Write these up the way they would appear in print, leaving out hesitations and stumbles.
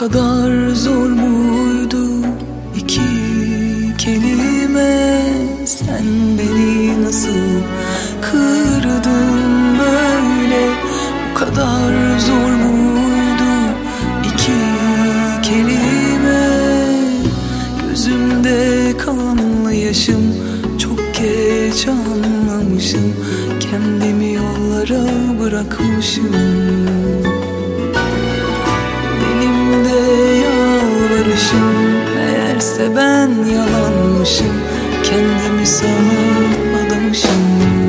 kadar zor muydu iki kelime? Sen beni nasıl kırdın böyle? Bu kadar zor muydu iki kelime? Gözümde kanlı yaşım, çok geç anlamışım. Kendimi yollara bırakmışım. Meğerse ben yalanmışım, kendimi sana adamışım.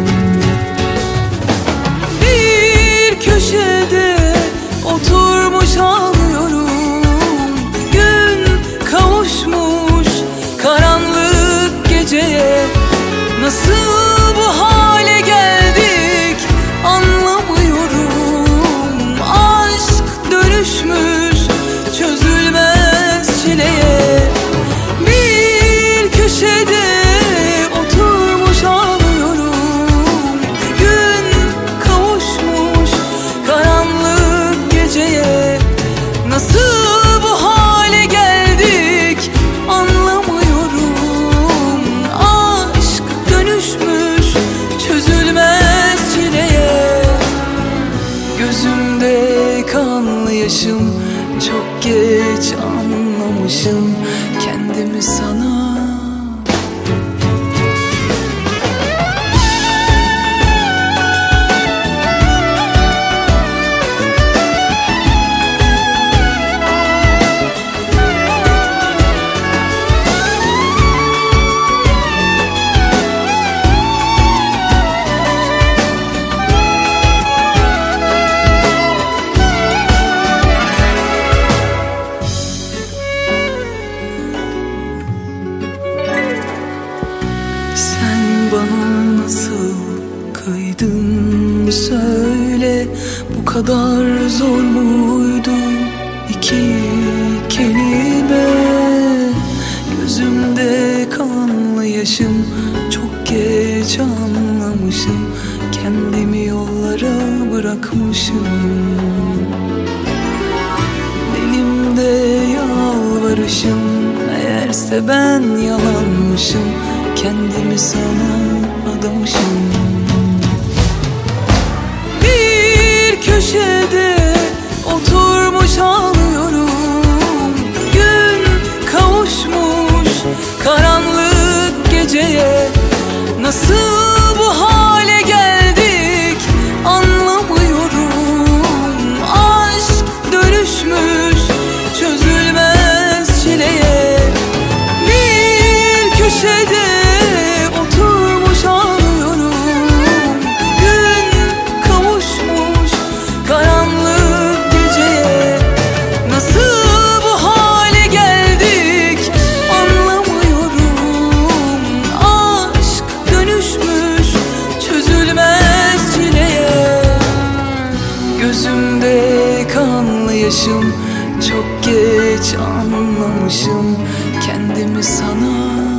Bir köşede oturmuş ağlıyorum. Gün kavuşmuş karanlık geceye. Nasıl bu hale geldik anlamıyorum. Aşk dönüşmüş çözülmez çileye. Bir köşede oturmuş ağlıyorum. Gün kavuşmuş karanlık geceye. Nasıl bu hale geldik anlamıyorum. Aşk dönüşmüş çözülmez çileye. Gözümde kanlı yaşım, çok geç anlamışım kendimi sana. Bana nasıl kıydın söyle? Bu kadar zor muydu iki kelime? Gözümde kanlı yaşım, çok geç anlamışım. Kendimi yollara bırakmışım. Elimde yalvarışım, meğerse ben yalanmışım. Kendimi sana adamışım. Bir köşede oturmuş ağlıyorum. Gün kavuşmuş karanlık geceye. Nasıl bu hale geldik anlamıyorum. Aşk dönüşmüş çözülmez çileye. Bir köşede gözümde kanlı yaşım, çok geç anlamışım kendimi sana.